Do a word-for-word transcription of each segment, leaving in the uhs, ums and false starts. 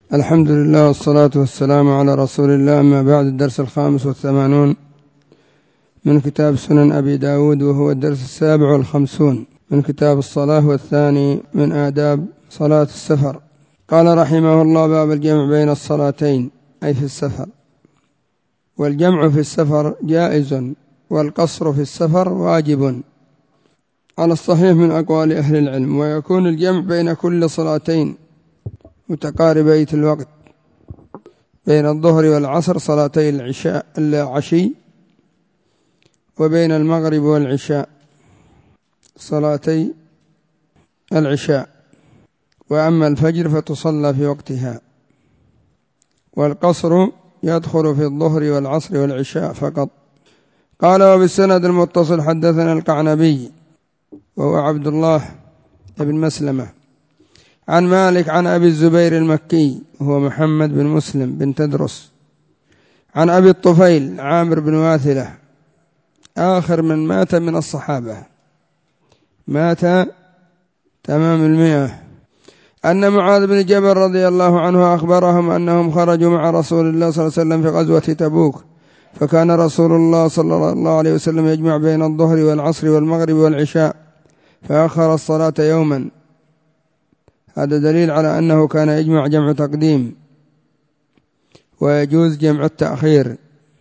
الحمد لله والصلاة والسلام على رسول الله. أما بعد، الدرس الخامس والثمانون من كتاب سنن أبي داود، وهو الدرس السابع والخمسون من كتاب الصلاة، والثاني من آداب صلاة السفر. قال رحمه الله: باب الجمع بين الصلاتين، أي في السفر. والجمع في السفر جائز، والقصر في السفر واجب على الصحيح من أقوال أهل العلم. ويكون الجمع بين كل صلاتين متقاربي الوقت، بين الظهر والعصر صلاتي العشاء العشي، وبين المغرب والعشاء صلاتي العشاء، وأما الفجر فتصلى في وقتها. والقصر يدخل في الظهر والعصر والعشاء فقط. قال: وبالسند المتصل حدثنا القعنبي وهو عبد الله بن مسلمة عن مالك عن أبي الزبير المكي وهو محمد بن مسلم بن تدرس عن أبي الطفيل عامر بن واثلة آخر من مات من الصحابة، مات تمام المئة، أن معاذ بن جبل رضي الله عنه أخبرهم أنهم خرجوا مع رسول الله صلى الله عليه وسلم في غزوة تبوك، فكان رسول الله صلى الله عليه وسلم يجمع بين الظهر والعصر والمغرب والعشاء، فأخر الصلاة يوما. هذا دليل على أنه كان يجمع جمع تقديم، ويجوز جمع التأخير.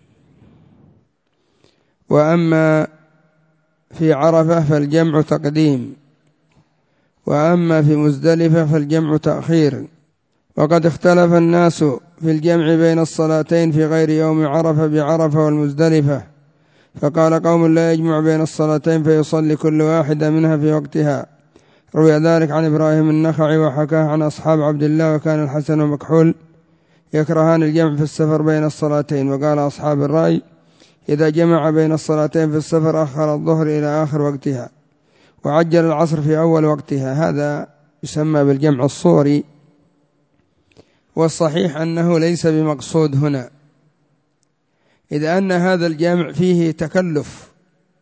وأما في عرفة فالجمع تقديم، وأما في مزدلفة فالجمع تأخير. وقد اختلف الناس في الجمع بين الصلاتين في غير يوم عرفة بعرفة والمزدلفة، فقال قوم: لا يجمع بين الصلاتين فيصلي كل واحدة منها في وقتها. روي ذلك عن إبراهيم النخعي وحكاه عن أصحاب عبد الله، وكان الحسن ومكحول يكرهان الجمع في السفر بين الصلاتين. وقال أصحاب الرأي: إذا جمع بين الصلاتين في السفر أخر الظهر إلى آخر وقتها، وعجل العصر في أول وقتها. هذا يسمى بالجمع الصوري، والصحيح أنه ليس بمقصود هنا، إذ أن هذا الجمع فيه تكلف.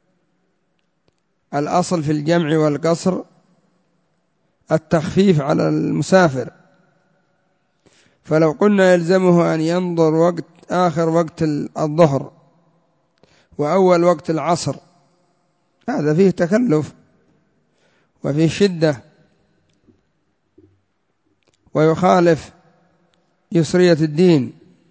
الأصل في الجمع والقصر التخفيف على المسافر، فلو قلنا يلزمه أن ينظر وقت آخر وقت الظهر وأول وقت العصر، هذا فيه تكلف وفيه شدة، ويخالف يسرية الدين.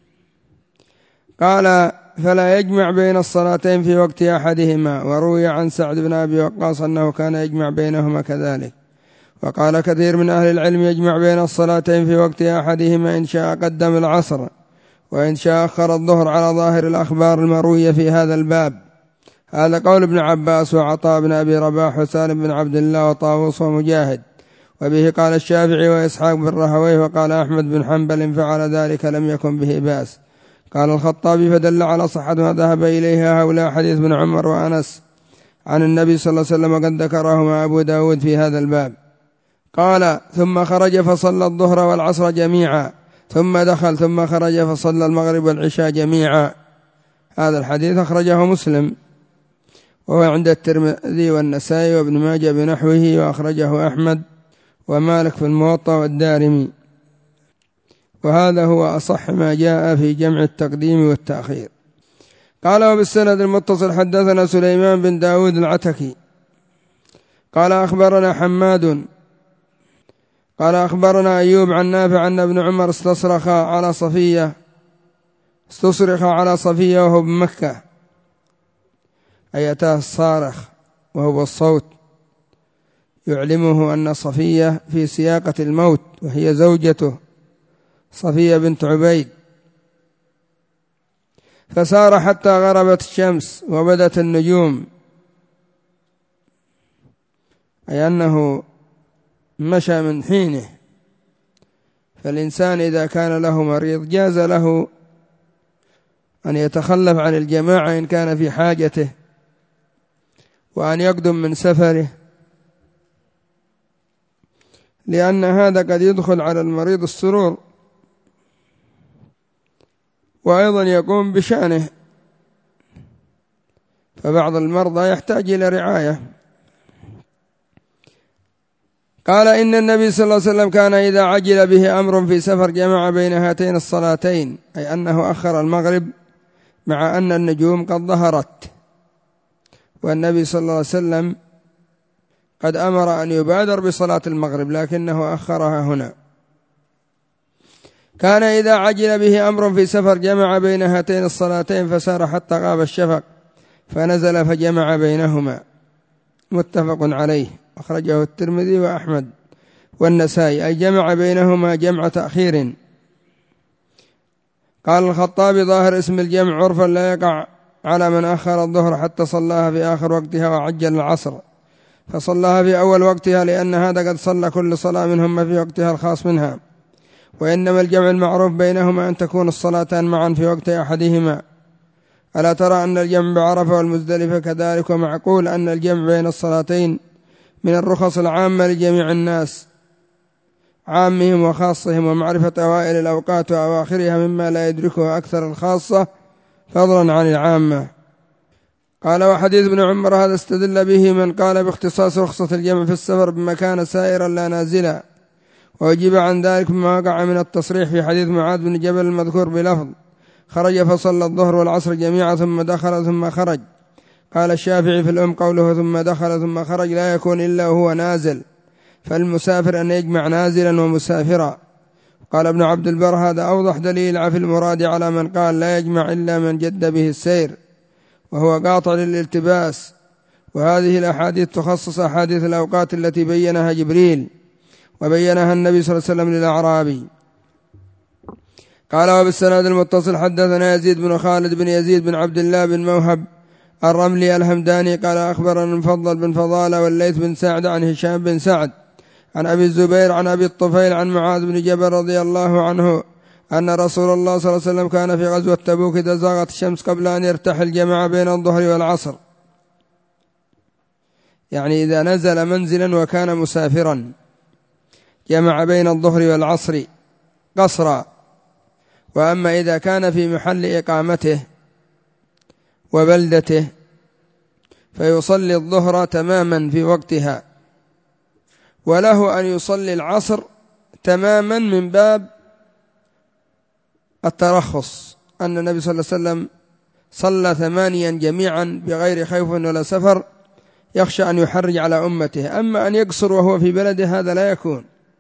قال: فلا يجمع بين الصلاتين في وقت أحدهما. وروي عن سعد بن أبي وقاص أنه كان يجمع بينهما كذلك. وقال كثير من أهل العلم: يجمع بين الصلاتين في وقت أحدهما، إن شاء قدم العصر، وإن شاء أخر الظهر، على ظاهر الأخبار المروية في هذا الباب. هذا قول ابن عباس وعطاء بن أبي رباح وسالم بن عبد الله وطاووس ومجاهد. وبه قال الشافعي وإسحاق بن راهويه. وقال أحمد بن حنبل: إن فعل ذلك لم يكن به بأس. قال الخطابي: فدل على صحة ما ذهب إليها هؤلاء حديث ابن عمر وأنس عن النبي صلى الله عليه وسلم، وقد ذكرهما أبو داود في هذا الباب. قال: ثم خرج فصلى الظهر والعصر جميعا، ثم دخل، ثم خرج فصلى المغرب والعشاء جميعا. هذا الحديث أخرجه مسلم، وهو عند الترمذي والنسائي وابن ماجه بنحوه، وأخرجه أحمد ومالك في الموطأ والدارمي. وهذا هو أصح ما جاء في جمع التقديم والتأخير. قال: وبالسند المتصل حدثنا سليمان بن داود العتكي قال: أخبرنا حماد قال: أخبرنا أيوب عن نافع أن ابن عمر استصرخ على صفية استصرخ على صفية وهو بمكة، أي أتاه الصارخ وهو الصوت يعلمه أن صفية في سياقة الموت، وهي زوجته صفية بنت عبيد. فسار حتى غربت الشمس وبدت النجوم، أي أنه مشى من حينه. فالإنسان إذا كان له مريض جاز له أن يتخلف عن الجماعة إن كان في حاجته، وأن يقدم من سفره، لأن هذا قد يدخل على المريض السرور، وأيضا يقوم بشأنه. فبعض المرضى يحتاج إلى رعاية، قال إن النبي صلى الله عليه وسلم كان إذا عجل به أمر في سفر جمع بين هاتين الصلاتين، أي أنه أخر المغرب مع أن النجوم قد ظهرت، والنبي صلى الله عليه وسلم قد أمر أن يبادر بصلاة المغرب لكنه أخرها هنا. كان إذا عجل به أمر في سفر جمع بين هاتين الصلاتين فسار حتى غاب الشفق فنزل فجمع بينهما، متفق عليه، أخرجه الترمذي وأحمد والنسائي، أي جمع بينهما جمع تأخير. قال الخطابي ظاهر اسم الجمع عرفا لا يقع على من أخر الظهر حتى صلاها في آخر وقتها وعجل العصر فصلاها في أول وقتها، لأن هذا قد صلى كل صلاة منهما في وقتها الخاص منها. وإنما الجمع المعروف بينهما أن تكون الصلاتان معا في وقت أحدهما. ألا ترى أن الجمع بعرفة والمزدلفة كذلك، ومعقول أن الجمع بين الصلاتين من الرخص العامة لجميع الناس عامهم وخاصهم، ومعرفة أوائل الأوقات وأواخرها مما لا يدركه أكثر الخاصة فضلا عن العامة. قال وحديث ابن عمر هذا استدل به من قال باختصاص رخصة الجمع في السفر بمكان سائرا لا نازلا، وأجيب عن ذلك ما وقع من التصريح في حديث معاذ بن جبل المذكور بلفظ خرج فصلى الظهر والعصر جميعا ثم دخل ثم خرج. قال الشافعي في الأم قوله ثم دخل ثم خرج لا يكون إلا وهو نازل، فالمسافر أن يجمع نازلا ومسافرا. قال ابن عبد البر هذا أوضح دليل في المراد على من قال لا يجمع إلا من جد به السير، وهو قاطع للالتباس. وهذه الأحاديث تخصص أحاديث الأوقات التي بينها جبريل وبينها النبي صلى الله عليه وسلم للأعرابي. قال وبالسند المتصل حدثنا يزيد بن خالد بن يزيد بن عبد الله بن موهب الرملي الهمداني قال أخبرنا المفضل بن فضالة والليث بن سعد عن هشام بن سعد عن أبي الزبير عن أبي الطفيل عن معاذ بن جبل رضي الله عنه أن رسول الله صلى الله عليه وسلم كان في غزوة تبوك إذا زاغت الشمس قبل أن يرتحل جمع بين الظهر والعصر، يعني إذا نزل منزلا وكان مسافرا جمع بين الظهر والعصر قصرا. وأما إذا كان في محل إقامته وبلدته فيصلي الظهر تماما في وقتها، وله أن يصلي العصر تماما من باب الترخص، أن النبي صلى الله عليه وسلم صلى ثمانيا جميعا بغير خوف ولا سفر يخشى أن يحرج على أمته. أما أن يقصر وهو في بلده هذا لا يكون،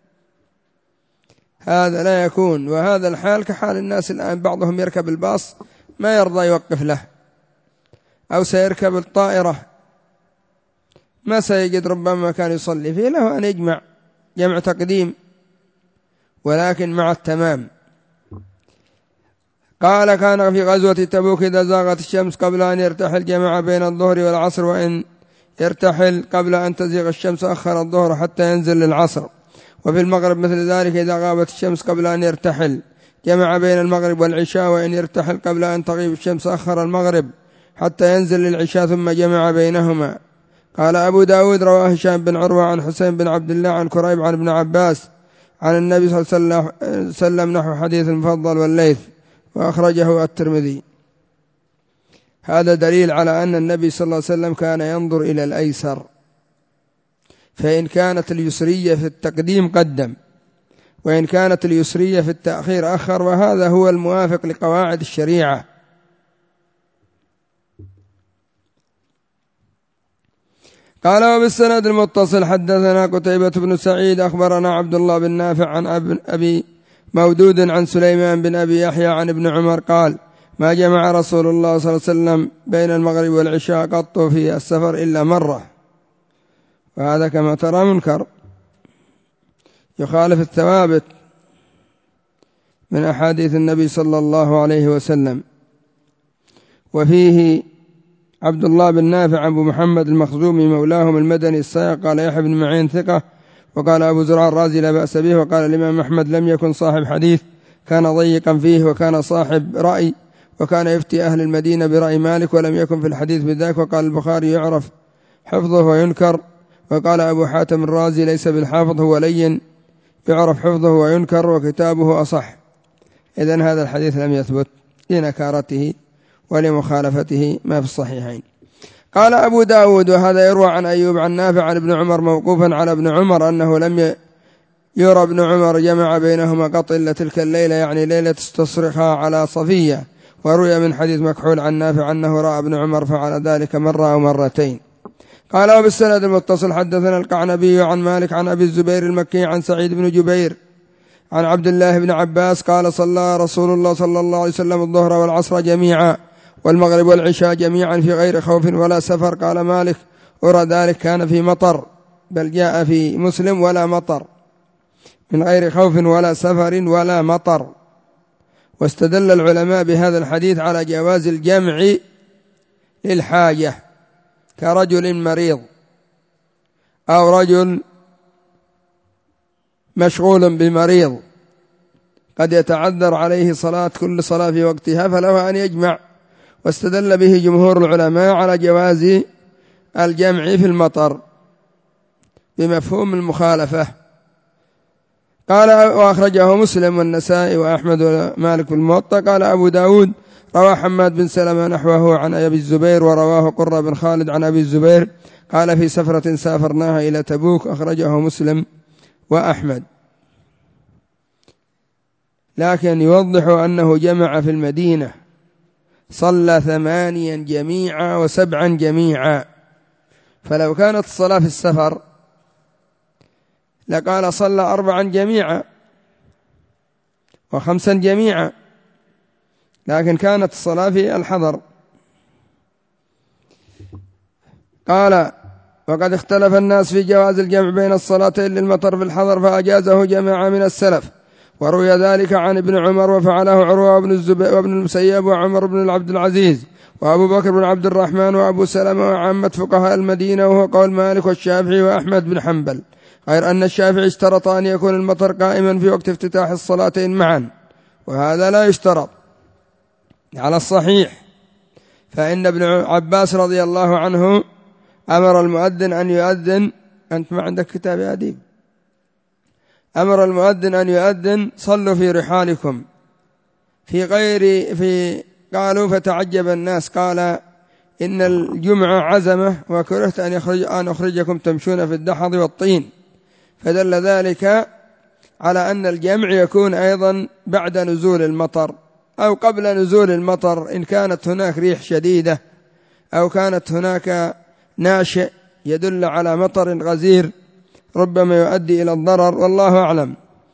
هذا لا يكون. وهذا الحال كحال الناس الآن، بعضهم يركب الباص ما يرضى يوقف له، أو سيركب الطائرة ما سيجد ربما كان يصلي فيه، له أن يجمع جمع تقديم ولكن مع التمام. قال كان في غزوة تبوك إذا زاغت الشمس قبل أن يرتحل جمع بين الظهر والعصر، وإن يرتحل قبل أن تزيغ الشمس أخر الظهر حتى ينزل للعصر. وفي المغرب مثل ذلك إذا غابت الشمس قبل أن يرتحل جمع بين المغرب والعشاء، وإن يرتحل قبل أن تغيب الشمس أخر المغرب حتى ينزل للعشاء ثم جمع بينهما. قال أبو داود رواه هشام بن عروة عن حسين بن عبد الله عن كريب عن ابن عباس عن النبي صلى الله عليه وسلم نحو حديث المفضل والليث، وأخرجه الترمذي. هذا دليل على أن النبي صلى الله عليه وسلم كان ينظر إلى الأيسر، فإن كانت اليسرية في التقديم قدم، وإن كانت اليسرية في التأخير أخر، وهذا هو الموافق لقواعد الشريعة. قال وبالسند المتصل حدثنا قتيبة بن سعيد أخبرنا عبد الله بن نافع عن أبي مودود عن سليمان بن أبي يحيى عن ابن عمر قال ما جمع رسول الله صلى الله عليه وسلم بين المغرب والعشاء قط في السفر إلا مرة. وهذا كما ترى منكر، يخالف الثوابت من أحاديث النبي صلى الله عليه وسلم. وفيه عبد الله بن نافع أبو محمد المخزومي مولاهم المدني السائق قال يحيى بن معين ثقة، وقال أبو زرع الرازي لا بأس به. وقال الإمام أحمد لم يكن صاحب حديث، كان ضيقا فيه وكان صاحب رأي، وكان يفتي أهل المدينة برأي مالك ولم يكن في الحديث بذاك. وقال البخاري يعرف حفظه وينكر. وقال أبو حاتم الرازي ليس بالحافظ، هو لين يعرف حفظه وينكر وكتابه أصح. إذن هذا الحديث لم يثبت لنكارته ولمخالفته ما في الصحيحين. قال أبو داود وهذا يروى عن أيوب عن نافع عن ابن عمر موقوفا على ابن عمر أنه لم يرى ابن عمر جمع بينهما قط إلا تلك الليلة، يعني ليلة استصرخها على صفية. وروي من حديث مكحول عن نافع أنه رأى ابن عمر فعل ذلك مرة أو مرتين. قال وبالسند المتصل حدثنا القعنبي عن مالك عن أبي الزبير المكي عن سعيد بن جبير عن عبد الله بن عباس قال صلى رسول الله صلى الله عليه وسلم الظهر والعصر جميعا والمغرب والعشاء جميعا في غير خوف ولا سفر. قال مالك أرى ذلك كان في مطر، بل جاء في مسلم ولا مطر، من غير خوف ولا سفر ولا مطر. واستدل العلماء بهذا الحديث على جواز الجمع للحاجة كرجل مريض أو رجل مشغول بمريض قد يتعذر عليه صلاة كل صلاة في وقتها فله أن يجمع. واستدل به جمهور العلماء على جواز الجمع في المطر بمفهوم المخالفة. قال وأخرجه مسلم والنسائي وأحمد ومالك الموطأ. قال أبو داود روى حماد بن سلمة نحوه عن أبي الزبير، ورواه قرة بن خالد عن أبي الزبير قال في سفرة سافرناها إلى تبوك. أخرجه مسلم وأحمد. لكن يوضح أنه جمع في المدينة، صلى ثمانيا جميعا وسبعا جميعا، فلو كانت الصلاة في السفر لقال صلى أربعا جميعا وخمسا جميعا، لكن كانت الصلاة في الحضر. قال وقد اختلف الناس في جواز الجمع بين الصلاتين للمطر في الحضر فأجازه جماعة من السلف، وروي ذلك عن ابن عمر وفعله عروة وابن الزبير وابن المسيب وعمر بن عبد العزيز وأبو بكر بن عبد الرحمن وأبو سلمة وعامة فقهاء المدينة، وهو قول مالك والشافعي وأحمد بن حنبل، غير أن الشافعي اشترط أن يكون المطر قائما في وقت افتتاح الصلاتين معا، وهذا لا يشترط على الصحيح، فإن ابن عباس رضي الله عنه أمر المؤذن أن يؤذن. أنت ما عندك كتاب يا أديب؟ أمر المؤذن أن يؤذن صلوا في رحالكم في غير في قالوا فتعجب الناس، قال إن الجمعة عزمة وكرهت أن, يخرج أن أخرجكم تمشون في الدحض والطين، فدل ذلك على أن الجمع يكون أيضا بعد نزول المطر أو قبل نزول المطر، إن كانت هناك ريح شديدة أو كانت هناك ناشئ يدل على مطر غزير ربما يؤدي إلى الضرر، والله أعلم.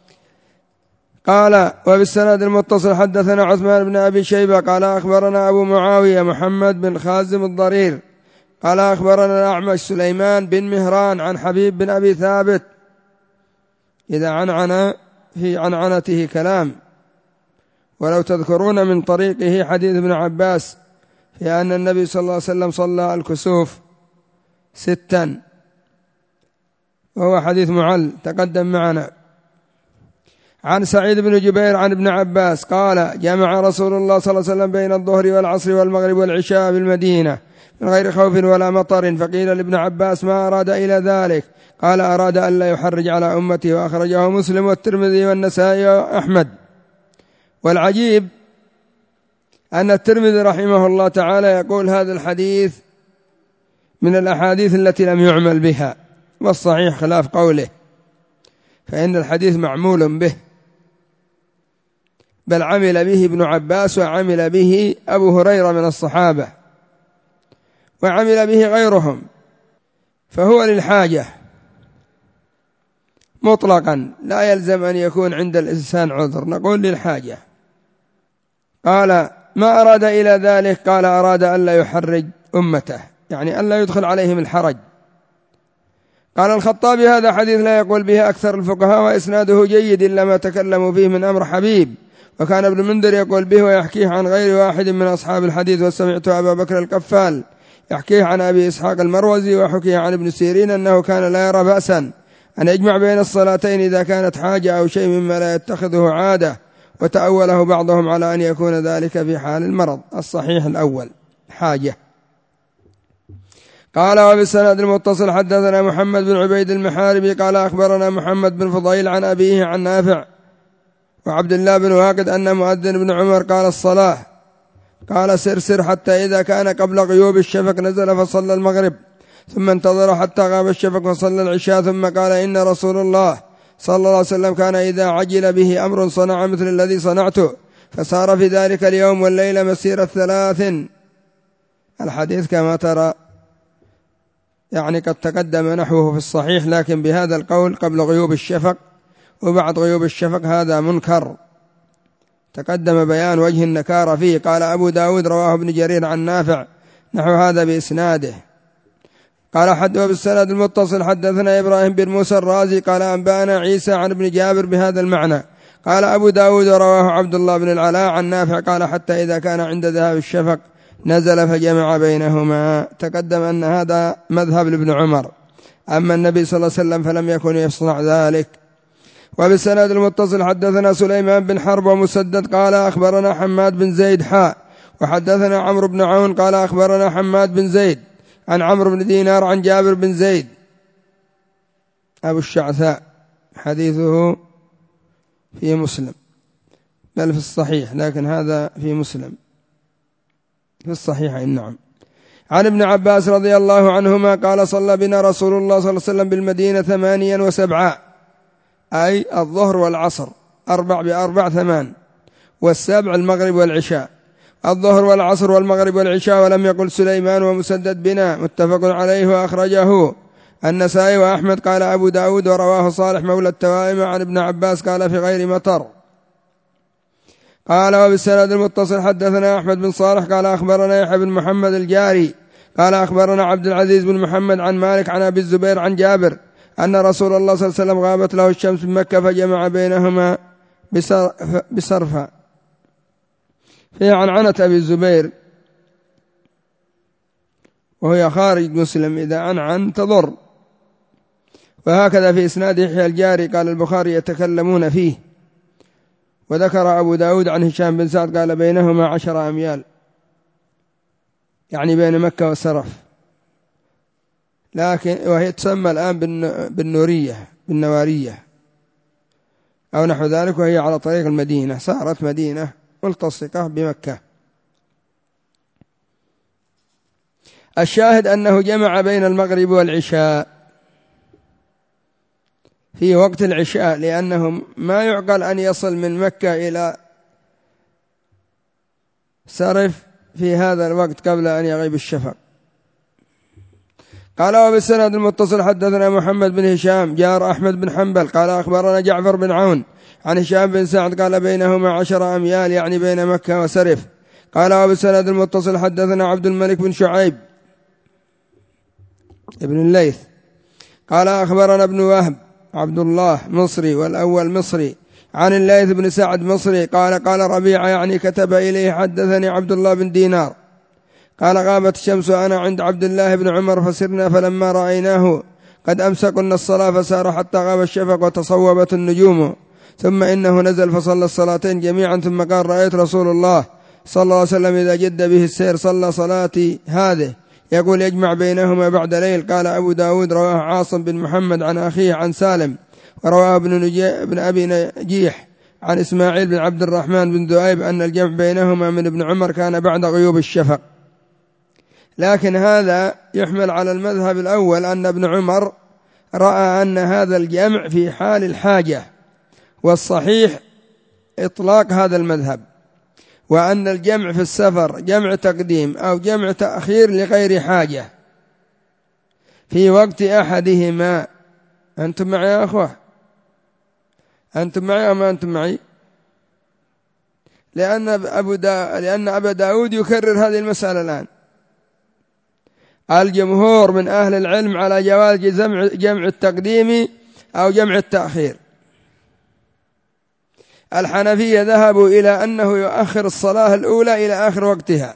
قال وبالسند المتصل حدثنا عثمان بن أبي شيبة قال أخبرنا أبو معاوية محمد بن خازم الضرير قال أخبرنا الأعمش سليمان بن مهران عن حبيب بن أبي ثابت. إذا عنعن في عنعنته كلام. ولو تذكرون من طريقه حديث ابن عباس في أن النبي صلى الله عليه وسلم صلى الكسوف ستا، وهو حديث معل تقدم معنا. عن سعيد بن جبير عن ابن عباس قال جمع رسول الله صلى الله عليه وسلم بين الظهر والعصر والمغرب والعشاء بالمدينة من غير خوف ولا مطر، فقيل لابن عباس ما أراد إلى ذلك؟ قال أراد أن لا يحرج على أمته. وأخرجه مسلم والترمذي والنسائي وأحمد. والعجيب أن الترمذي رحمه الله تعالى يقول هذا الحديث من الأحاديث التي لم يعمل بها، والصحيح خلاف قوله، فإن الحديث معمول به، بل عمل به ابن عباس وعمل به أبو هريرة من الصحابة وعمل به غيرهم، فهو للحاجة مطلقا، لا يلزم أن يكون عند الإنسان عذر، نقول للحاجة. قال ما أراد إلى ذلك؟ قال أراد أن لا يحرج أمته، يعني أن لا يدخل عليهم الحرج. قال الخطابي هذا حديث لا يقول به أكثر الفقهاء وإسناده جيد إلا ما تكلموا فيه من أمر حبيب، وكان ابن منذر يقول به ويحكيه عن غير واحد من أصحاب الحديث. وسمعت أبا بكر القفال يحكيه عن أبي إسحاق المروزي وحكيه عن ابن سيرين أنه كان لا يرى بأسا أن يجمع بين الصلاتين إذا كانت حاجة أو شيء مما لا يتخذه عادة، وتأوله بعضهم على أن يكون ذلك في حال المرض. الصحيح الأول حاجة. قال وبالسند المتصل حدثنا محمد بن عبيد المحاربي قال أخبرنا محمد بن فضيل عن أبيه عن نافع وعبد الله بن واقد أن مؤذن بن عمر قال الصلاة قال سر سر حتى إذا كان قبل غيوب الشفق نزل فصلى المغرب، ثم انتظر حتى غاب الشفق فصلى العشاء، ثم قال إن رسول الله صلى الله عليه وسلم كان إذا عجل به أمر صنع مثل الذي صنعته، فصار في ذلك اليوم والليلة مسيرة ثلاث. الحديث كما ترى يعني قد تقدم نحوه في الصحيح، لكن بهذا القول قبل غيوب الشفق وبعد غيوب الشفق هذا منكر، تقدم بيان وجه النكارة فيه. قال أبو داود رواه ابن جرير عن نافع نحو هذا بإسناده. قال حد وبالسند المتصل حدثنا إبراهيم بن موسى الرازي قال أنبأنا عيسى عن ابن جابر بهذا المعنى. قال أبو داود رواه عبد الله بن العلاء عن نافع قال حتى إذا كان عند ذهاب الشفق نزل فجمع بينهما. تقدم أن هذا مذهب لابن عمر، أما النبي صلى الله عليه وسلم فلم يكن يصنع ذلك. وبالسند المتصل حدثنا سليمان بن حرب ومسدد قال أخبرنا حماد بن زيد حاء وحدثنا عمرو بن عون قال أخبرنا حماد بن زيد عن عمرو بن دينار عن جابر بن زيد أبو الشعثاء، حديثه في مسلم بل في الصحيح، لكن هذا في مسلم في الصحيح نعم. عن ابن عباس رضي الله عنهما قال صلى بنا رسول الله صلى الله عليه وسلم بالمدينة ثمانيا وسبعا، أي الظهر والعصر أربع بأربع ثمان، والسبع المغرب والعشاء، الظهر والعصر والمغرب والعشاء. ولم يقل سليمان ومسدد بنا، متفق عليه وأخرجه النسائي وأحمد. قال أبو داود ورواه صالح مولى التوائم عن ابن عباس قال في غير مطر. قال وبالسند المتصل حدثنا أحمد بن صالح قال أخبرنا يحيى بن محمد الجاري قال أخبرنا عبد العزيز بن محمد عن مالك عن أبي الزبير عن جابر أن رسول الله صلى الله عليه وسلم غابت له الشمس بمكة فجمع بينهما بصرفا. في عنعنة أبي الزبير وهي خارج مسلم، إذا عنعن تضر. وهكذا في إسناد يحيى الجاري قال البخاري يتكلمون فيه. وذكر أبو داود عن هشام بن سعد قال بينهما عشر أميال، يعني بين مكة وسرف، لكن وهي تسمى الآن بالنورية بالنوارية أو نحو ذلك، وهي على طريق المدينة، صارت مدينة ملتصقة بمكة. الشاهد أنه جمع بين المغرب والعشاء في وقت العشاء، لأنه ما يعقل أن يصل من مكة إلى سرف في هذا الوقت قبل أن يغيب الشفق. قال وبالسند المتصل حدثنا محمد بن هشام جار أحمد بن حنبل قال أخبرنا جعفر بن عون عن هشام بن سعد قال بينهما عشر أميال، يعني بين مكة وسرف. قال وبالسند المتصل حدثنا عبد الملك بن شعيب ابن الليث قال أخبرنا ابن وهب عبد الله مصري والأول مصري عن الليث بن سعد مصري قال قال ربيعة يعني كتب إليه حدثني عبد الله بن دينار قال غابت الشمس أنا عند عبد الله بن عمر فسرنا فلما رأيناه قد أمسكنا الصلاة فسار حتى غاب الشفق وتصوبت النجوم، ثم إنه نزل فصلى الصلاتين جميعا، ثم قال رأيت رسول الله صلى الله عليه وسلم إذا جد به السير صلى صلاتي هذه يقول يجمع بينهما بعد ليل. قال أبو داود رواه عاصم بن محمد عن أخيه عن سالم، ورواه ابن, ابن أبي نجيح عن إسماعيل بن عبد الرحمن بن ذؤيب أن الجمع بينهما من ابن عمر كان بعد غيوب الشفق. لكن هذا يحمل على المذهب الأول أن ابن عمر رأى أن هذا الجمع في حال الحاجة، والصحيح إطلاق هذا المذهب، وأن الجمع في السفر جمع تقديم أو جمع تأخير لغير حاجة في وقت أحدهما. أنتم معي يا أخوة؟ أنتم معي أم أنتم معي؟ لأن أبو دا... لأن أبا داود يكرر هذه المسألة الآن. الجمهور من أهل العلم على جواز جمع, جمع التقديم أو جمع التأخير. الحنفية ذهبوا إلى أنه يؤخر الصلاة الأولى إلى آخر وقتها،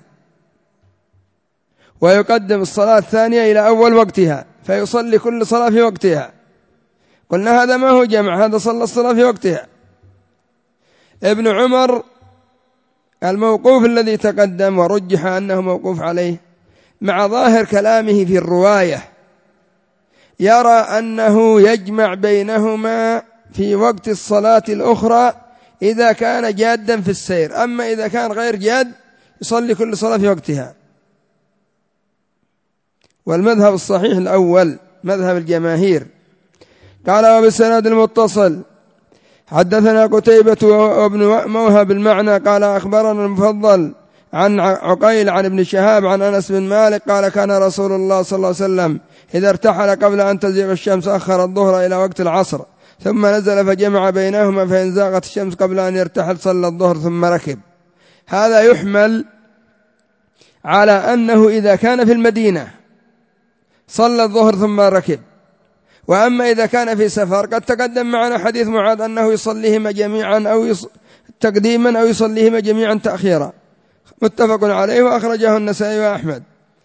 ويقدم الصلاة الثانية إلى أول وقتها، فيصلي كل صلاة في وقتها. قلنا هذا ما هو جمع، هذا صلى الصلاة في وقتها. ابن عمر الموقوف الذي تقدم ورجح أنه موقوف عليه مع ظاهر كلامه في الرواية يرى أنه يجمع بينهما في وقت الصلاة الأخرى إذا كان جادا في السير، أما إذا كان غير جاد يصلي كل صلاة في وقتها. والمذهب الصحيح الأول مذهب الجماهير. قال وبالسند المتصل حدثنا قتيبة وابن موهب المعنى قال أخبرنا المفضل عن عقيل عن ابن شهاب عن أنس بن مالك قال كان رسول الله صلى الله عليه وسلم إذا ارتحل قبل أن تزيغ الشمس أخر الظهر إلى وقت العصر ثم نزل فجمع بينهما فإن زاغت الشمس قبل أن يرتحل صلى الظهر ثم ركب. هذا يحمل على أنه إذا كان في المدينة صلى الظهر ثم ركب، وأما إذا كان في سفر قد تقدم معنا حديث معاذ أنه يصليهما جميعا أو يص... تقديما أو يصليهما جميعا تأخيرا، متفق عليه وأخرجه النسائي وأحمد.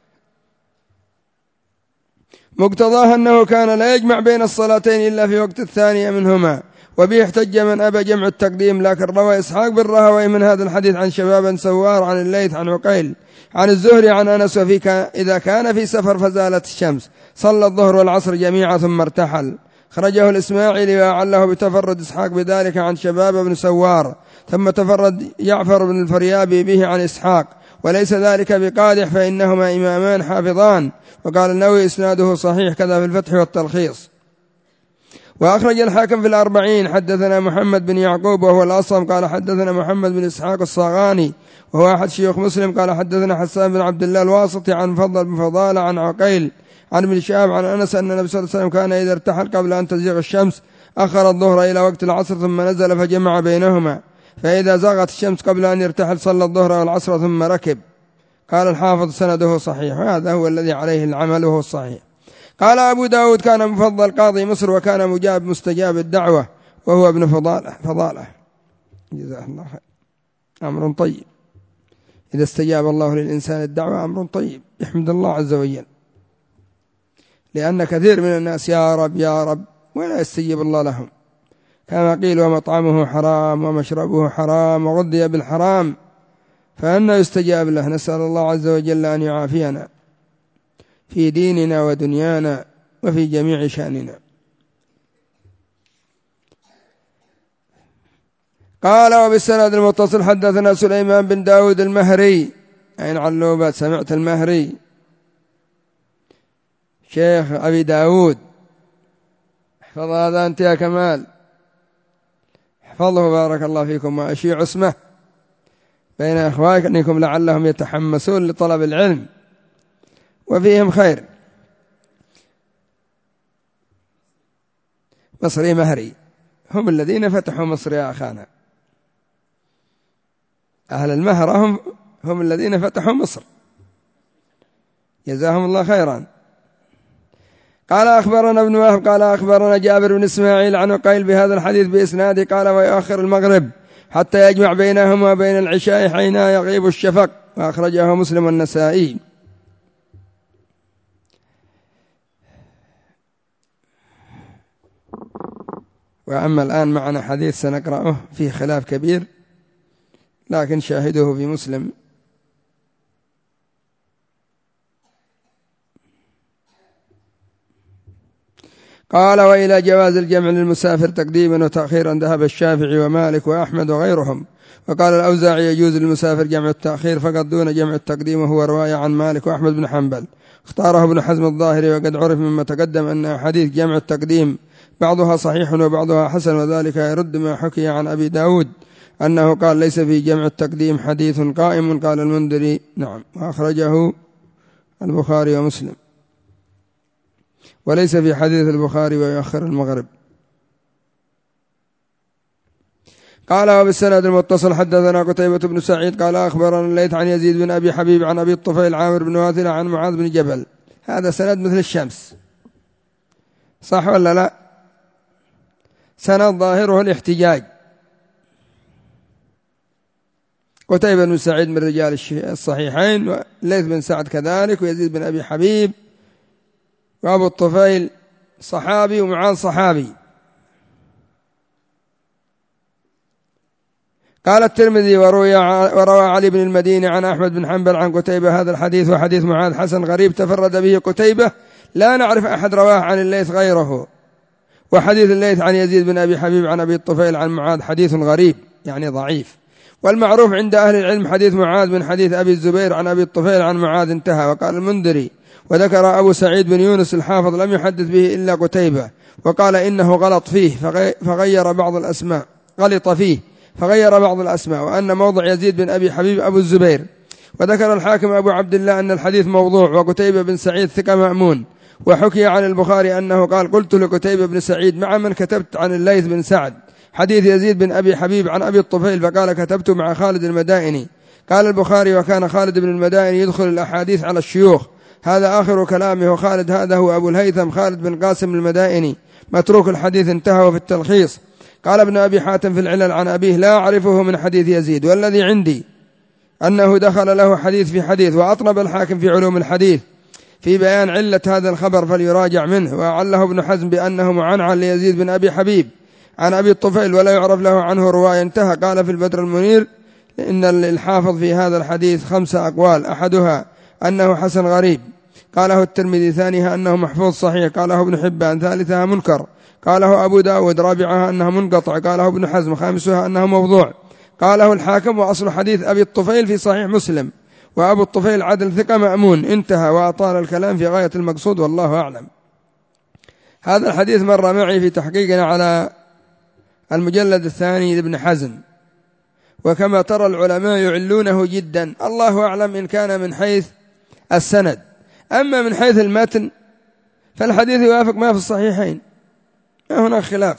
مقتضاه أنه كان لا يجمع بين الصلاتين إلا في وقت الثانية منهما، وبه احتج من أبى جمع التقديم. لكن روى إسحاق بن راهويه من هذا الحديث عن شباب سوار عن الليث عن عقيل عن الزهري عن أنس وفي إذا كان في سفر فزالت الشمس صلى الظهر والعصر جميعا ثم ارتحل. خرجه الإسماعيلي وعله بتفرد إسحاق بذلك عن شباب بن سوار، ثم تفرد يعفر بن الفريابي به عن إسحاق، وليس ذلك بقادح فإنهما إمامان حافظان. وقال النووي إسناده صحيح كذا في الفتح والتلخيص. وأخرج الحاكم في الأربعين حدثنا محمد بن يعقوب وهو الأصم قال حدثنا محمد بن إسحاق الصاغاني وهو أحد شيوخ مسلم قال حدثنا حسان بن عبد الله الواسطي عن فضل بن فضالة عن عقيل عن ابن شهاب عن أنس أن النبي صلى الله عليه وسلم كان إذا ارتحل قبل أن تزيغ الشمس أخر الظهر إلى وقت العصر ثم نزل فجمع بينهما، فإذا زاغت الشمس قبل أن يرتحل صلى الظهر والعصر ثم ركب. قال الحافظ سنده صحيح، وهذا هو الذي عليه العمل وهو الصحيح. قال أبو داود كان مفضل قاضي مصر وكان مجاب مستجاب الدعوة وهو ابن فضالة فضالة جزاه الله خير. أمر طيب إذا استجاب الله للإنسان الدعوة أمر طيب يحمد الله عز وجل، لأن كثير من الناس يا رب يا رب ولا يستجيب الله لهم، كما قيل ومطعمه حرام ومشربه حرام وغذي بالحرام فأنه يستجاب له. نسأل الله عز وجل أن يعافينا في ديننا ودنيانا وفي جميع شأننا. قال وبالسند المتصل حدثنا سليمان بن داود المهري عين علوبات سمعت المهري شيخ أبي داود، احفظ هذا أنت يا كمال، احفظه بارك الله فيكم وأشيع اسمه بين أخوانكم لعلهم يتحمسون لطلب العلم وفيهم خير. مصري مهري هم الذين فتحوا مصر يا أخانا، أهل المهرة هم, هم الذين فتحوا مصر جزاهم الله خيرا. قال أخبرنا ابن وهب قال أخبرنا جابر بن إسماعيل عن عقيل بهذا الحديث بإسناده قال ويؤخر المغرب حتى يجمع بينهما وبين العشاء حين يغيب الشفق، وأخرجه مسلم والنسائي. وأما الآن معنا حديث سنقرأه فيه خلاف كبير لكن شاهده في مسلم. قال وإلى جواز الجمع للمسافر تقديما وتأخيرا ذهب الشافعي ومالك وأحمد وغيرهم. وقال الأوزاعي يجوز للمسافر جمع التأخير فقط دون جمع التقديم، وهو رواية عن مالك وأحمد بن حنبل. اختاره ابن حزم الظاهري وقد عرف مما تقدم أن حديث جمع التقديم بعضها صحيح وبعضها حسن، وذلك يرد ما حكي عن أبي داود أنه قال ليس في جمع التقديم حديث قائم. قال المنذري نعم، وأخرجه البخاري ومسلم، وليس في حديث البخاري ويؤخر المغرب. قال وبالسند المتصل حدثنا قتيبة بن سعيد قال أخبرنا الليث عن يزيد بن أبي حبيب عن أبي الطفيل عامر بن واثلة عن معاذ بن جبل. هذا سند مثل الشمس، صح ولا لا؟ سند ظاهره الاحتجاج. قتيبة بن سعيد من رجال الصحيحين، والليث بن سعد كذلك، ويزيد بن أبي حبيب، وأبو الطفيل صحابي ومعاذ صحابي. قال الترمذي وروى علي بن المديني عن أحمد بن حنبل عن قتيبة هذا الحديث وحديث معاذ حسن غريب تفرد به قتيبة، لا نعرف أحد رواه عن الليث غيره. وحديث الليث عن يزيد بن أبي حبيب عن أبي الطفيل عن معاذ حديث غريب يعني ضعيف. والمعروف عند أهل العلم حديث معاذ من حديث أبي الزبير عن أبي الطفيل عن معاذ انتهى. وقال المنذري وذكر أبو سعيد بن يونس الحافظ لم يحدث به إلا قتيبة، وقال إنه غلط فيه فغير بعض الأسماء غلط فيه فغير بعض الأسماء، وأن موضع يزيد بن أبي حبيب أبو الزبير. وذكر الحاكم أبو عبد الله أن الحديث موضوع، وقتيبة بن سعيد ثقة مأمون. وحكي عن البخاري أنه قال قلت لقتيبة بن سعيد مع من كتبت عن الليث بن سعد حديث يزيد بن أبي حبيب عن أبي الطفيل، فقال كتبت مع خالد المدائني. قال البخاري وكان خالد بن المدائني يدخل الأحاديث على الشيوخ. هذا آخر كلامه. وخالد هذا هو أبو الهيثم خالد بن قاسم المدائني متروك الحديث انتهى في التلخيص. قال ابن أبي حاتم في العلل عن أبيه لا أعرفه من حديث يزيد، والذي عندي أنه دخل له حديث في حديث. وأطنب الحاكم في علوم الحديث في بيان علة هذا الخبر فليراجع منه. وأعله ابن حزم بأنه معنعن ليزيد بن أبي حبيب عن أبي الطفيل ولا يعرف له عنه رواية انتهى. قال في البدر المنير إن الحافظ في هذا الحديث خمسة أقوال، أحدها أنه حسن غريب، قاله الترمذي، ثانيها أنه محفوظ صحيح، قاله ابن حبان، ثالثها منكر، قاله أبو داود، رابعها أنه منقطع، قاله ابن حزم، خامسها أنه موضوع، قاله الحاكم. وأصل حديث أبي الطفيل في صحيح مسلم، وأبو الطفيل عدل ثقة مأمون انتهى. وأطال الكلام في غاية المقصود والله أعلم. هذا الحديث مر معي في تحقيقنا على المجلد الثاني لابن حزم، وكما ترى العلماء يعلونه جدا. الله أعلم إن كان من حيث السند، أما من حيث المتن فالحديث يوافق ما في الصحيحين، ما هناك خلاف،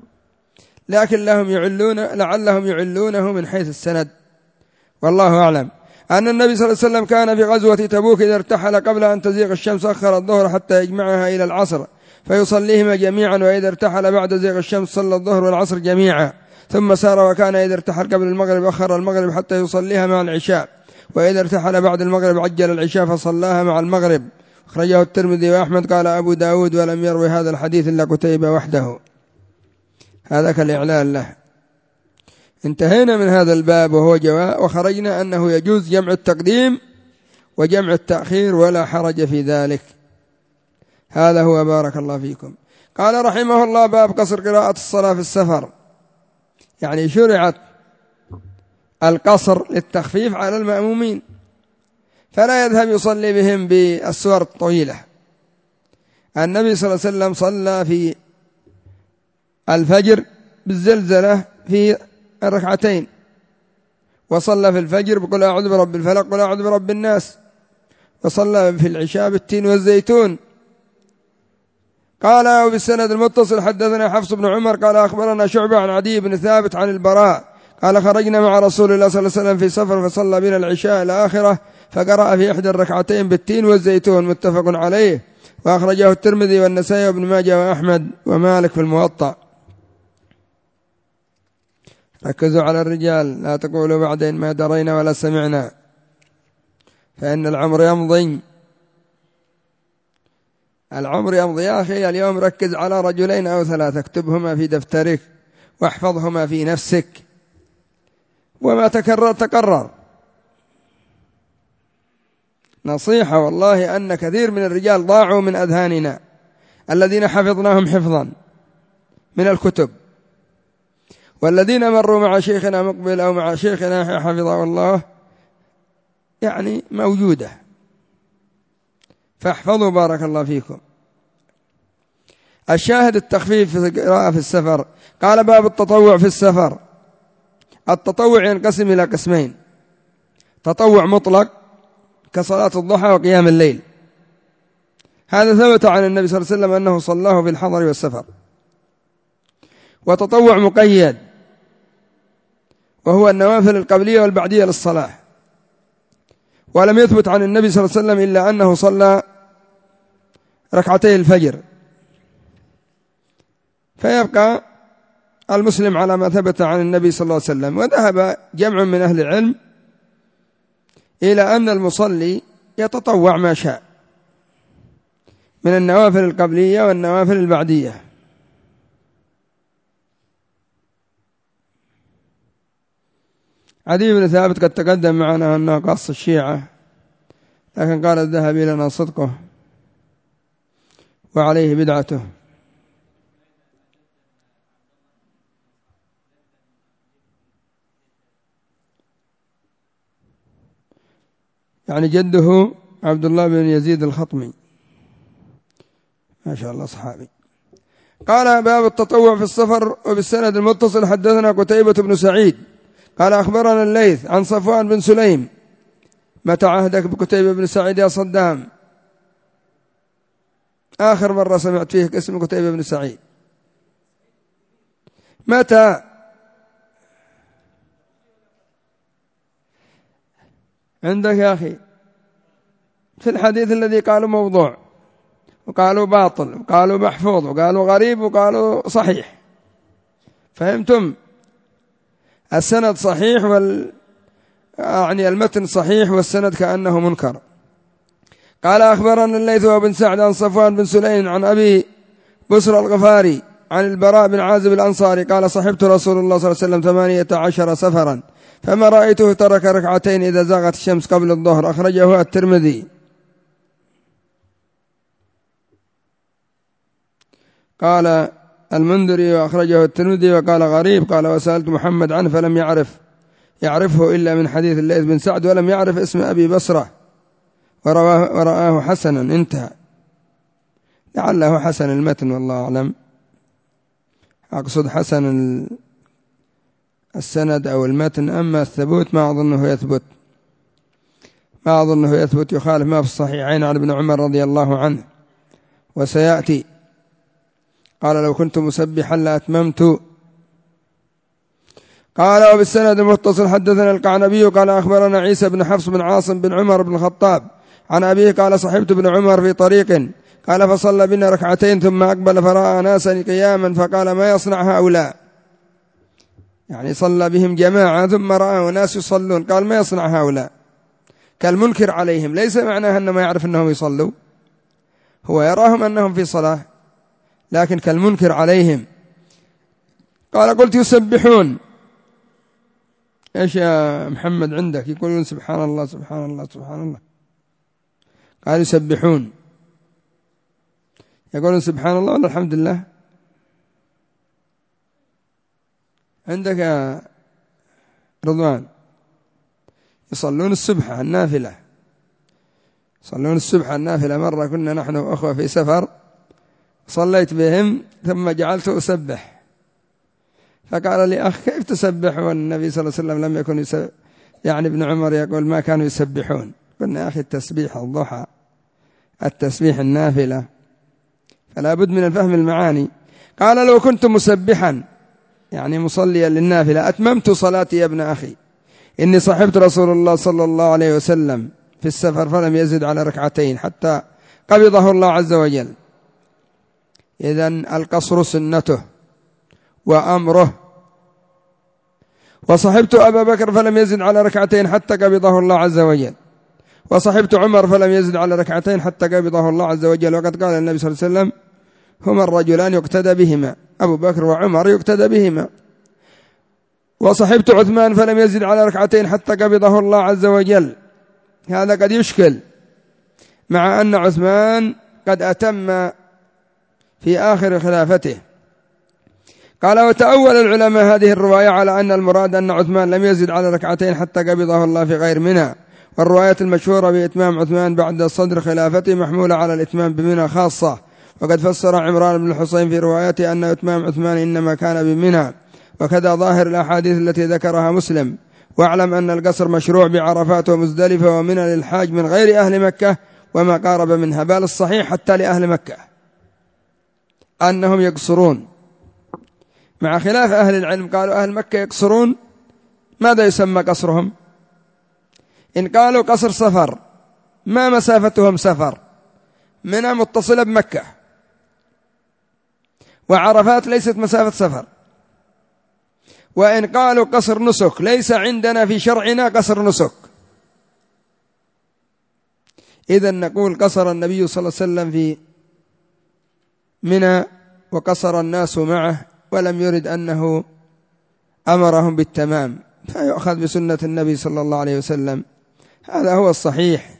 لكن لهم يعلون لعلهم يعلونه من حيث السند والله أعلم. أن النبي صلى الله عليه وسلم كان في غزوة تبوك إذا ارتحل قبل أن تزيغ الشمس أخر الظهر حتى يجمعها إلى العصر فيصليهما جميعا، وإذا ارتحل بعد زيغ الشمس صلى الظهر والعصر جميعا، ثم سار. وكان إذا ارتحل قبل المغرب أخر المغرب حتى يصليها مع العشاء، وإذا ارتحل بعد المغرب عجل العشاء فصلاها مع المغرب. أخرجه الترمذي وأحمد. قال أبو داود ولم يروي هذا الحديث إلا قتيبة وحده. هذا كالإعلان له. انتهينا من هذا الباب وهو جواء، وخرجنا أنه يجوز جمع التقديم وجمع التأخير ولا حرج في ذلك. هذا هو بارك الله فيكم. قال رحمه الله باب قصر قراءة الصلاة في السفر، يعني شرعت القصر للتخفيف على المأمومين، فلا يذهب يصلي بهم بالسور الطويلة. النبي صلى الله عليه وسلم صلى في الفجر بالزلزلة في الركعتين، وصلى في الفجر بقول أعوذ برب الفلق ولا أعوذ برب الناس، وصلى في العشاء بالتين والزيتون. قال وبالسند المتصل حدثنا حفص بن عمر قال أخبرنا شعبة عن عدي بن ثابت عن البراء قال خرجنا مع رسول الله صلى الله عليه وسلم في سفر فصلى بنا العشاء إلى آخره فقرأ في إحدى الركعتين بالتين والزيتون، متفق عليه. وأخرجه الترمذي والنسائي وابن ماجه وأحمد ومالك في الموطأ. ركزوا على الرجال، لا تقولوا بعدين ما درينا ولا سمعنا، فإن العمر يمضي، العمر يمضي يا أخي. اليوم ركز على رجلين أو ثلاثة، اكتبهما في دفترك واحفظهما في نفسك، وما تكرر تكرر. نصيحة والله أن كثير من الرجال ضاعوا من أذهاننا الذين حفظناهم حفظا من الكتب، والذين مروا مع شيخنا مقبل أو مع شيخنا حفظه الله يعني موجودة، فاحفظوا بارك الله فيكم. الشاهد التخفيف في القراءة في السفر. قال باب التطوع في السفر. التطوع ينقسم إلى قسمين: تطوع مطلق كصلاة الضحى وقيام الليل، هذا ثبت عن النبي صلى الله عليه وسلم أنه صلاه في الحضر والسفر. وتطوع مقيد وهو النوافل القبلية والبعدية للصلاة، ولم يثبت عن النبي صلى الله عليه وسلم إلا أنه صلى ركعتي الفجر، فيبقى المسلم على ما ثبت عن النبي صلى الله عليه وسلم. وذهب جمع من أهل العلم إلى أن المصلي يتطوع ما شاء من النوافل القبلية والنوافل البعدية. عدي بن ثابت قد تقدم معنا أنه قص الشيعة، لكن قال الذهب لنا صدقه وعليه بدعته. يعني جده عبد الله بن يزيد الخطمي، ما شاء الله صحابي. قال باب التطوع في السفر. وبالسند المتصل حدثنا قتيبة بن سعيد قال أخبرنا الليث عن صفوان بن سليم. متى عهدك بقتيبة بن سعيد يا صدام؟ آخر مرة سمعت فيه اسم قتيبة بن سعيد متى؟ عندك يا أخي في الحديث الذي قالوا موضوع وقالوا باطل وقالوا محفوظ وقالوا غريب وقالوا صحيح، فهمتم؟ السند صحيح وال يعني المتن صحيح والسند كأنه منكر. قال أخبرنا الليث بن سعد عن صفوان بن سليم عن أبي بسر الغفاري عن البراء بن عازب الأنصاري قال صحبت رسول الله صلى الله عليه وسلم ثمانية عشر سفرا فما رأيته ترك ركعتين إذا زاغت الشمس قبل الظهر. أخرجه الترمذي. قال المنذري وأخرجه الترمذي وقال غريب. قال وسألت محمد عنه فلم يعرف يعرفه إلا من حديث الليث بن سعد ولم يعرف اسم أبي بصرة ورآه, ورآه حسنا. انتهى. لعله حسن المتن والله أعلم. أقصد حسن السند أو المتن، أما الثبوت ما أظنه يثبت ما أظنه يثبت يخالف ما في الصحيحين عن ابن عمر رضي الله عنه وسيأتي. قال لو كنت مسبحا لأتممت. قال وبالسند المتصل حدثنا القعنبي قال أخبرنا عيسى بن حفص بن عاصم بن عمر بن الخطاب عن أبيه قال صحبت ابن عمر في طريق قال فصلى بنا ركعتين ثم أقبل فرأى ناسا قياما فقال ما يصنع هؤلاء، يعني صلى بهم جماعة ثم رأى ناس يصلون قال ما يصنع هؤلاء، كالمنكر عليهم. ليس معناه أنه ما يعرف أنهم يصلوا، هو يراهم أنهم في صلاة لكن كالمنكر عليهم. قال قلت يسبحون. إيش يا محمد عندك؟ يقولون سبحان الله سبحان الله سبحان الله. قال يسبحون، يقولون سبحان الله ولا الحمد لله؟ عندك يا رضوان يصلون السبحة النافلة، يصلون السبحة النافلة. مرة كنا نحن أخوة في سفر صليت بهم ثم جعلت أسبح، فقال لي أخ كيف تسبح والنبي صلى الله عليه وسلم لم يكن يسبح؟ يعني ابن عمر يقول ما كانوا يسبحون. قلنا يا أخي التسبيح الضحى، التسبيح النافلة، فلا بد من الفهم المعاني. قال لو كنت مسبحا يعني مصليا للنافلة أتممت صلاتي يا ابن أخي، إني صحبت رسول الله صلى الله عليه وسلم في السفر فلم يزد على ركعتين حتى قبضه الله عز وجل. إذن القصر سنته وأمره. وصحبت أبا بكر فلم يزد على ركعتين حتى قبضه الله عز وجل. وصحبت عمر فلم يزد على ركعتين حتى قبضه الله عز وجل. وقد قال النبي صلى الله عليه وسلم هما الرجلان يقتدى بهما، أبو بكر وعمر يقتدى بهما. وصحبت عثمان فلم يزد على ركعتين حتى قبضه الله عز وجل. هذا قد يشكل مع أن عثمان قد أتم في آخر خلافته. قال وتأول العلماء هذه الرواية على أن المراد أن عثمان لم يزد على ركعتين حتى قبضه الله في غير منى، والرواية المشهورة بإتمام عثمان بعد صدر خلافته محمولة على الإتمام بمنى خاصة. وقد فسر عمران بن الحصين في روايته أن إتمام عثمان إنما كان بمنى، وكذا ظاهر الأحاديث التي ذكرها مسلم. واعلم أن القصر مشروع بعرفات ومزدلفة ومنى للحاج من غير أهل مكة وما قارب منها، بل الصحيح حتى لأهل مكة أنهم يقصرون، مع خلاف أهل العلم. قالوا أهل مكة يقصرون، ماذا يسمى قصرهم؟ إن قالوا قصر سفر ما مسافتهم سفر، منى متصلة بمكة وعرفات ليست مسافة سفر. وإن قالوا قصر نسك ليس عندنا في شرعنا قصر نسك. إذن نقول قصر النبي صلى الله عليه وسلم في منى وقصر الناس معه ولم يرد أنه أمرهم بالتمام، فيؤخذ بسنة النبي صلى الله عليه وسلم. هذا هو الصحيح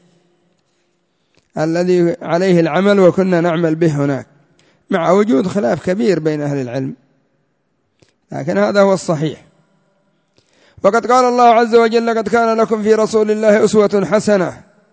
الذي عليه العمل وكنا نعمل به هناك، مع وجود خلاف كبير بين أهل العلم، لكن هذا هو الصحيح. وقد قال الله عز وجل قد كان لكم في رسول الله أسوة حسنة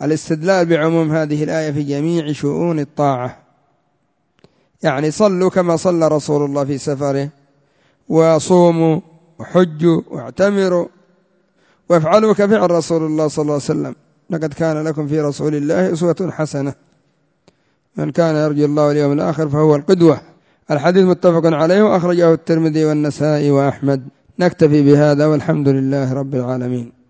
الاستدلال بعموم هذه الآية في جميع شؤون الطاعة، يعني صلوا كما صلى رسول الله في سفره، وصوموا وحجوا واعتمروا وافعلوا كفعل رسول الله صلى الله عليه وسلم. لقد كان لكم في رسول الله أسوة حسنة، من كان يرجو الله واليوم الآخر فهو القدوة. الحديث متفق عليه وأخرجه الترمذي والنسائي وأحمد. نكتفي بهذا والحمد لله رب العالمين.